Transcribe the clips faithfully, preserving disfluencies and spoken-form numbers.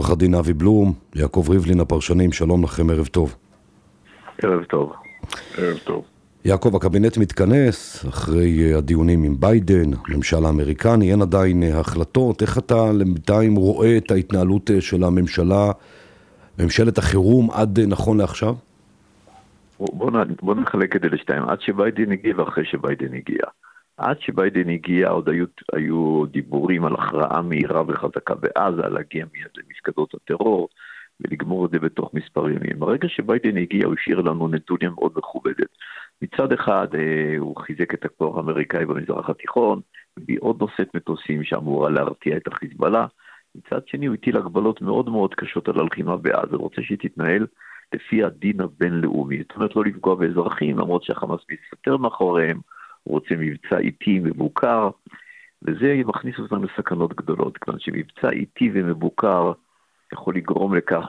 עורך הדין אבי בלום, יעקב ריבלין הפרשנים, שלום לכם, ערב טוב. ערב טוב. ערב טוב. יעקב, הקבינט מתכנס אחרי הדיונים עם ביידן, הממשל האמריקני, אין עדיין החלטות. איך אתה בינתיים רואה את ההתנהלות של הממשלה, ממשלת החירום עד נכון לעכשיו? בוא, בוא נחלק את זה לשתיים, עד שביידן הגיע ואחרי שביידן הגיע. עד שביידן הגיע עוד היו, היו דיבורים על הכרעה מהירה וחזקה בעזה, להגיע מיד למפקדות הטרור ולגמור את זה בתוך מספר ימים. ברגע שביידן הגיע הוא השאיר לנו נתונים מאוד מכובדת. מצד אחד הוא חיזק את הכוח האמריקאי במזרח התיכון, הביא עוד נושאת מטוסים שאמורה להרתיע את החיזבאללה. מצד שני הוא הטיל הגבלות מאוד מאוד קשות על הלחימה בעזה, הוא רוצה שהיא תתנהל לפי הדין הבינלאומי, זאת אומרת לא לפגוע באזרחים, למרות שהחמאס מסתתר מאחוריהם, הוא רוצה מבצע איטי מבוקר, וזה מכניס אותנו לסכנות גדולות, כיוון שמבצע איטי ומבוקר יכול לגרום לכך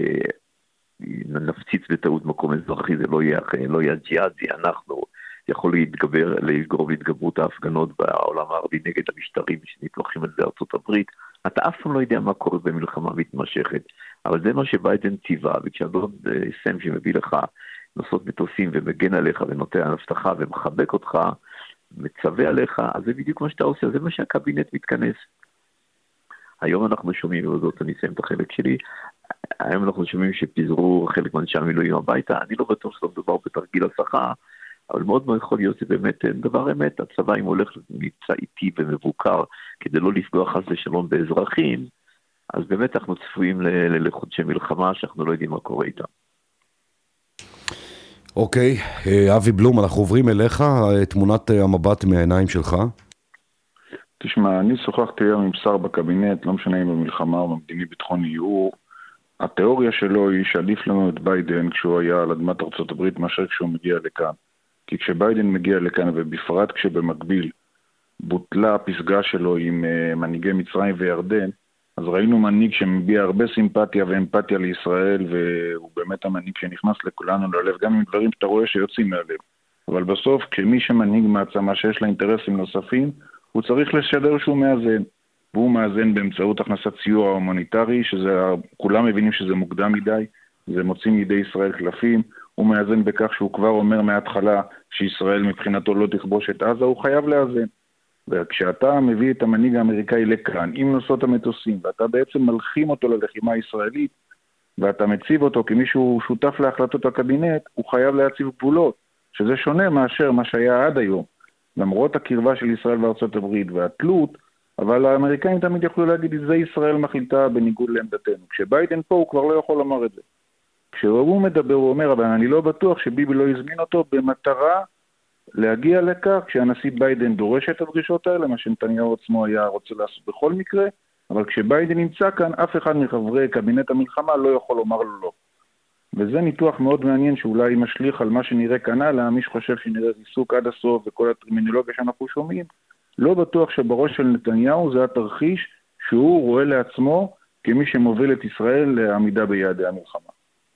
שנפציץ בטעות מקום אזרחי, זה לא יהיה, לא יהיה ג'יהאד, זה אנחנו, יכול להתגבר, לגרום להתגברות ההפגנות בעולם הערבי נגד המשטרים שנתלוחים על זה ארצות הברית. אתה אף פעם לא יודע מה קורה במלחמה מתמשכת, אבל זה מה שביידן ציווה, וכשאדון סם שמביא לך נוסעות מטוסים ומגן עליך ונותן הבטחה ומחבק אותך, מצווה עליך, אז זה בדיוק מה שאתה עושה, זה מה שהקבינט מתכנס. היום אנחנו שומעים, וזאת אני אסיים את החלק שלי, היום אנחנו שומעים שפיזרו חלק מאנשי המילואים הביתה, אני לא בטוח שלא מדובר בתרגיל השכר, אבל מאוד מאוד יכול להיות שבאמת דבר אמת, הצבא אם הולך מבצע איטי ומבוקר, כדי לא לפגוע חס ושלום באזרחים, אז באמת אנחנו צפויים לחודשי מלחמה, שאנחנו לא יודעים מה קורה איתם. אוקיי, אבי בלום, אנחנו עוברים אליך, תמונת המבט מהעיניים שלך. תשמע, אני שוחחתי היום עם שר בקבינט, לא משנה אם במלחמה או במדיני ביטחוני, הוא, התיאוריה שלו היא שעדיף לנו את ביידן כשהוא היה על אדמת ארצות הברית, מאשר כשהוא מגיע לכאן. כי כשביידן מגיע לכאן, ובפרט כשבמקביל בוטלה הפסגה שלו עם uh, מנהיגי מצרים וירדן, אז ראינו מנהיג שמביע הרבה סימפתיה ואמפתיה לישראל, והוא באמת המנהיג שנכנס לכולנו ללב, גם עם דברים שאתה רואה שיוצאים מהלב. אבל בסוף, כשמי שמנהיג מעצמה שיש לה אינטרסים נוספים, הוא צריך לשדר שהוא מאזן. והוא מאזן באמצעות הכנסת סיוע הומניטרי, שכולם מבינים שזה מוקדם מדי, זה מוצאים מידי ישראל קלפים, הוא מאזן בכך שהוא כבר אומר מההתחלה שישראל מבחינתו לא תכבוש את עזה, הוא חייב לאזן. וכשאתה מביא את המנהיג האמריקאי לכאן, עם נוסעות המטוסים, ואתה בעצם מלחים אותו ללחימה הישראלית, ואתה מציב אותו כמישהו שותף להחלטות הקבינט, הוא חייב להציב גבולות, שזה שונה מאשר מה שהיה עד היום. למרות הקרבה של ישראל וארצות הברית והתלות, אבל האמריקאים תמיד יכלו להגיד, זה ישראל מחליטה בניגוד לעמדתנו. כשביידן פה הוא כבר לא יכול לומר את זה. כשהוא מדבר הוא אומר, אבל אני לא בטוח שביבי לא יזמין אותו במטרה להגיע לכך, כשהנשיא ביידן דורש את הדרישות האלה, מה שנתניהו עצמו היה רוצה לעשות בכל מקרה, אבל כשביידן נמצא כאן, אף אחד מחברי קבינט המלחמה לא יכול לומר לו לא. וזה ניתוח מאוד מעניין שאולי משליך על מה שנראה כאן הלאה, מי שחושב שנראה ריסוק עד הסוף וכל הטרמינולוגיה שאנחנו שומעים, לא בטוח שבראש של נתניהו זה התרחיש שהוא רואה לעצמו כמי שמוביל את ישראל לעמידה ביעדי המלחמה.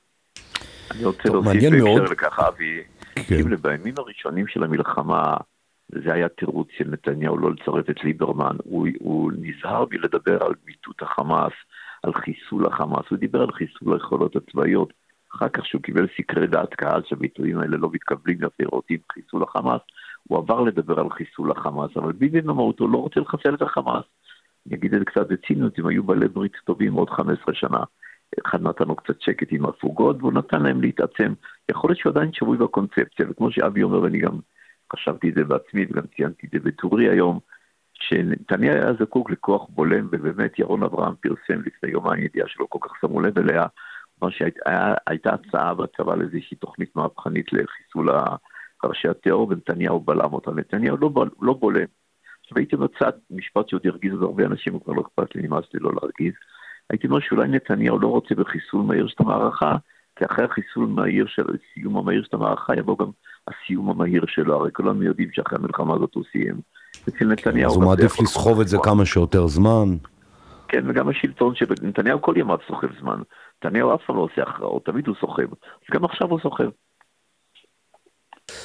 אני רוצה להוסיף בהקשר לכך, אבי, אם בימים הראשונים של המלחמה, זה היה תירוץ של נתניהו לא לצרף את ליברמן, הוא, הוא נזהר בלדבר על ביטות החמאס, על חיסול החמאס, הוא דיבר על חיסול היכולות הצבאיות, אחר כך שהוא קיבל סקרי דעת קהל שהביטויים האלה לא מתקבלים לפירוטים חיסול החמאס, הוא עבר לדבר על חיסול החמאס, אבל ביבי במהותו לא רוצה לחסל את החמאס. אני אגיד את זה קצת בציניות, הם היו בעלי ברית טובים עוד חמש עשרה שנה, אחד נתן לו קצת שקט עם הפוגות, והוא נתן להם להתעצם. יכול להיות שהוא עדיין שבוי בקונספציה, וכמו שאבי אומר, ואני גם חשבתי את זה בעצמי, וגם ציינתי את זה בטורי היום, שנתניהו היה זקוק לכוח בולם, ובאמת ירון אברהם פרסם לפני יומיים ידיעה שלא כל כך שמו לב אליה, מה שהייתה הצעה בצבא לאיזושהי תוכנית מהפכנית לחיסול ראשי הטרור, ונתניהו בלם אותה. נתניהו לא, בל, לא בולם. עכשיו הייתי בצד משפט שעוד ירגיז עוד הרבה אנשים, וכבר לא אכפת לי, נמאס לי לא להרגיז. הייתי אומר שאולי נתניהו לא רוצה בחיסול מהיר של המערכה, כי אחרי החיסול מהיר של הסיום המהיר של המערכה, יבוא גם הסיום המהיר שלו. הרי כולנו יודעים שאחרי המלחמה הזאת הוא סיים. אצל נתניהו... אז הוא מעדיף לסחוב את זה כמה שיותר זמן. כן, וגם השלטון של נתניהו כל ימיו סוחב זמן. נתניהו אף פעם לא עושה הכרעות, תמיד הוא סוחב. אז גם עכשיו הוא סוחב.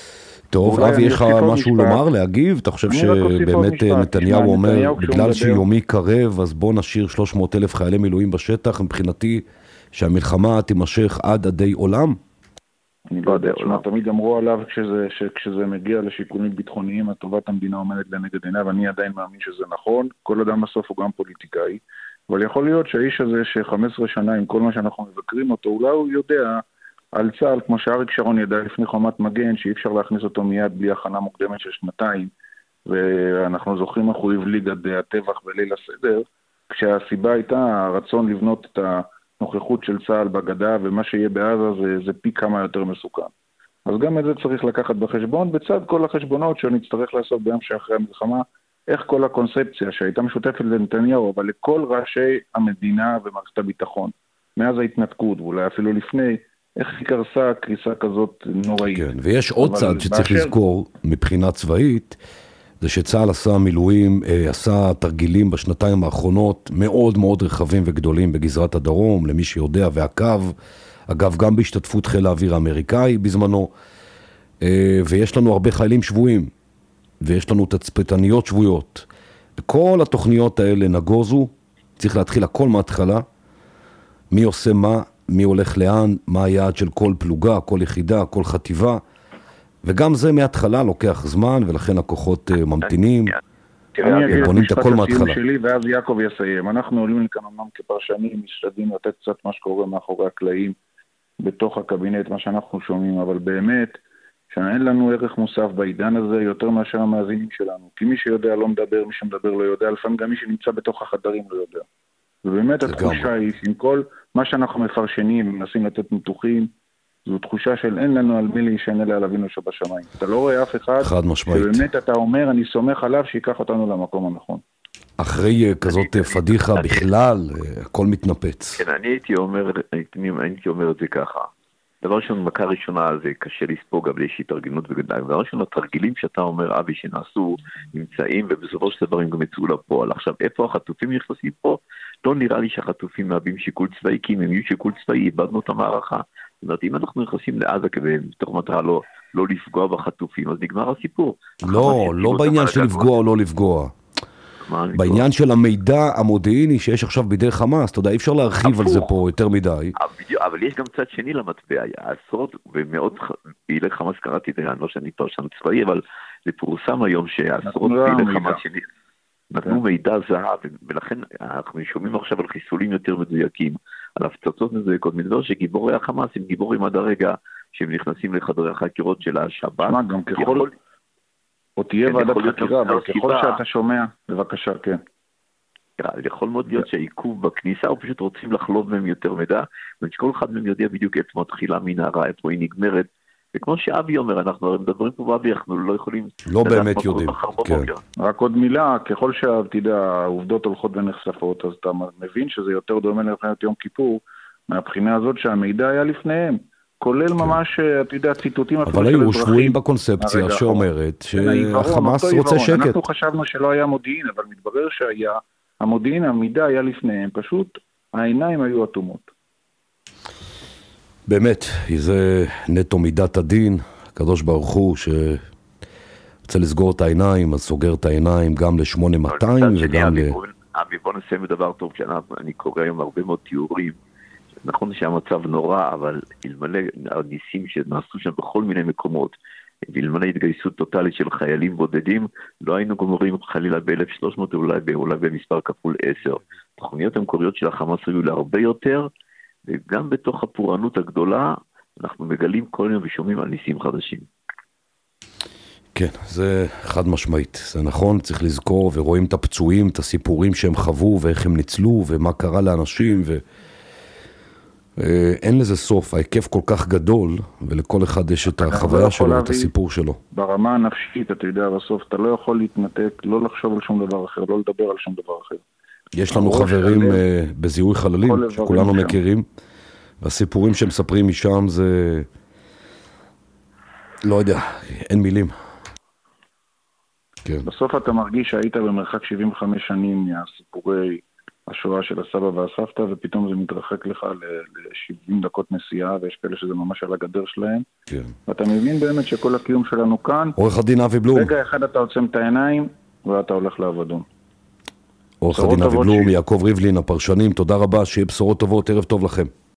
טוב, אבי, יש לך משהו לומר, להגיב? אתה חושב שבאמת נתניהו אומר, בגלל שיומי קרב, אז בוא נשאיר שלוש מאות אלף חיילי מילואים בשטח, מבחינתי שהמלחמה תימשך עד עדי עולם? אני לא יודע, תמיד אמרו עליו שכשזה מגיע לשיקולים ביטחוניים, הטובת המדינה עומדת לנגד עיניו, ואני עדיין מאמין שזה נכון, כל אדם בסוף הוא גם פוליטיקאי, אבל יכול להיות שהאיש הזה ש-חמש עשרה שנה עם כל מה שאנחנו מבקרים אותו, אולי הוא יודע על צה"ל, כמו שאריק שרון ידע לפני חומת מגן, שאי אפשר להכניס אותו מיד בלי הכנה מוקדמת של שנתיים, ואנחנו זוכרים איך הוא הבליג עד הטבח בליל הסדר, כשהסיבה הייתה הרצון לבנות את הנוכחות של צה"ל בגדה, ומה שיהיה בעזה זה, זה פי כמה יותר מסוכן. אז גם את זה צריך לקחת בחשבון, בצד כל החשבונות שנצטרך לעשות ביום שאחרי המלחמה, איך כל הקונספציה שהייתה משותפת לנתניהו, אבל לכל ראשי המדינה ומערכת הביטחון, מאז ההתנתקות, ואולי אפילו לפני, איך היא קרסה קריסה כזאת נוראית. כן, ויש עוד צד שצריך לזכור מבחינה צבאית, זה שצה"ל עשה מילואים, עשה תרגילים בשנתיים האחרונות מאוד מאוד רחבים וגדולים בגזרת הדרום, למי שיודע, ועקב, אגב גם בהשתתפות חיל האוויר האמריקאי בזמנו, ויש לנו הרבה חיילים שבויים, ויש לנו תצפיתניות שבויות. וכל התוכניות האלה נגוזו, צריך להתחיל הכל מההתחלה, מי עושה מה, מי הולך לאן, מה היעד של כל פלוגה, כל יחידה, כל חטיבה, וגם זה מההתחלה לוקח זמן, ולכן הכוחות ממתינים, אני אגיד את משפט הסיום שלי, ואז יעקב יסיים. אנחנו עולים לכאן אמנם כפרשנים, משתדלים לתת קצת מה שקורה מאחורי הקלעים, בתוך הקבינט, מה שאנחנו שומעים, אבל באמת, שאין לנו ערך מוסף בעידן הזה, יותר מאשר המאזינים שלנו. כי מי שיודע לא מדבר, מי שמדבר לא יודע, לפעמים גם מי שנמצא בתוך החדרים לא יודע. ובאמת התחושה היא, עם כל מה שאנחנו מפרשנים, מנסים לתת ניתוחים, זו תחושה של אין לנו על מי להישען אליה על אבינו שבשמיים. אתה לא רואה אף אחד, שבאמת אתה אומר, אני סומך עליו שיקח אותנו למקום הנכון. אחרי כזאת פדיחה בכלל, הכל מתנפץ. כן, אני הייתי אומר, הייתי אומר את זה ככה. דבר ראשון, מכה ראשונה זה קשה לספוג, אבל יש התארגנות וגדלה. דבר ראשון, התרגילים שאתה אומר, אבי, שנעשו, נמצאים, ובסופו של דבר הם גם יצאו לפועל. עכשיו, איפה החטופים נכנסים פה? לא נראה לי שהחטופים מהווים שיקול צבאי, כי אם הם יהיו שיקול צבאי, איבדנו את המערכה. זאת אומרת, אם אנחנו נכנסים לעזה כדי, מתוך מטרה לא, לא לפגוע בחטופים, אז נגמר הסיפור. לא, לא בעניין של לפגוע או לא לפגוע. בעניין של המידע המודיעיני שיש עכשיו בידי חמאס, אתה יודע, אי אפשר להרחיב על זה פה יותר מדי. אבל יש גם צד שני למטבע, עשרות ומאות פעילי חמאס, קראתי את זה, לא שאני פרשן צבאי, אבל זה פורסם היום שעשרות פעילי חמאס שני נתנו מידע זהב, ולכן אנחנו שומעים עכשיו על חיסולים יותר מדויקים, על הפצצות מדויקות, מדבר שגיבורי החמאס הם גיבורים עד הרגע שהם נכנסים לחדרי החקירות של השב"כ. גם ככל... או תהיה ועדת חקירה, אבל ככל שאתה שומע, בבקשה, כן. יכול מאוד להיות שהעיכוב בכניסה, או פשוט רוצים לחלוב מהם יותר מידע, וכל אחד מהם יודע בדיוק איפה מתחילה מנהרה, איפה היא נגמרת, וכמו שאבי אומר, אנחנו מדברים פה באבי, אנחנו לא יכולים... לא באמת יודעים, כן. רק עוד מילה, ככל שהעובדות הולכות ונחשפות, אז אתה מבין שזה יותר דומה למלחמת יום כיפור, מהבחינה הזאת שהמידע היה לפניהם. כולל ממש, אתה יודע, ציטוטים... אבל היו שבויים בקונספציה שאומרת שהחמאס רוצה שקט. אנחנו חשבנו שלא היה מודיעין, אבל מתברר שהיה, המודיעין, המידע היה לפניהם, פשוט העיניים היו אטומות. באמת, זה נטו מידת הדין, הקדוש ברוך הוא שרוצה לסגור את העיניים, אז סוגר את העיניים גם ל-שמונה מאתיים וגם ל... אבי, בוא נסיים בדבר טוב, שאני קורא היום הרבה מאוד תיאורים, נכון שהמצב נורא, אבל אלמלא הניסים שנעשו שם בכל מיני מקומות, ואלמלא התגייסות טוטלית של חיילים בודדים, לא היינו גומרים חלילה ב-אלף ושלוש מאות, אולי, אולי במספר כפול עשר. תוכניות המקוריות של החמאס היו להרבה יותר, וגם בתוך הפורענות הגדולה, אנחנו מגלים כל יום ושומעים על ניסים חדשים. כן, זה חד משמעית, זה נכון, צריך לזכור, ורואים את הפצועים, את הסיפורים שהם חוו, ואיך הם ניצלו, ומה קרה לאנשים, ו... אין לזה סוף, ההיקף כל כך גדול, ולכל אחד יש את החוויה שלו, את הסיפור שלו. ברמה הנפשית, אתה יודע, בסוף אתה לא יכול להתנתק, לא לחשוב על שום דבר אחר, לא לדבר על שום דבר אחר. יש לנו חברים בזיהוי חללים, שכולנו מכירים, והסיפורים שהם מספרים משם זה, לא יודע, אין מילים. בסוף אתה מרגיש שהיית במרחק שבעים וחמש שנים מהסיפורי השואה של הסבא והסבתא, ופתאום זה מתרחק לך ל-שבעים דקות נסיעה, ויש כאלה שזה ממש על הגדר שלהם. כן. ואתה מבין באמת שכל הקיום שלנו כאן, עורך הדין אבי בלום. רגע אחד אתה עוצם את העיניים, ואתה הולך לעבודון. עורך הדין אבי בלום, יעקב ריבלין, הפרשנים, תודה רבה, שיהיה בשורות טובות, ערב טוב לכם.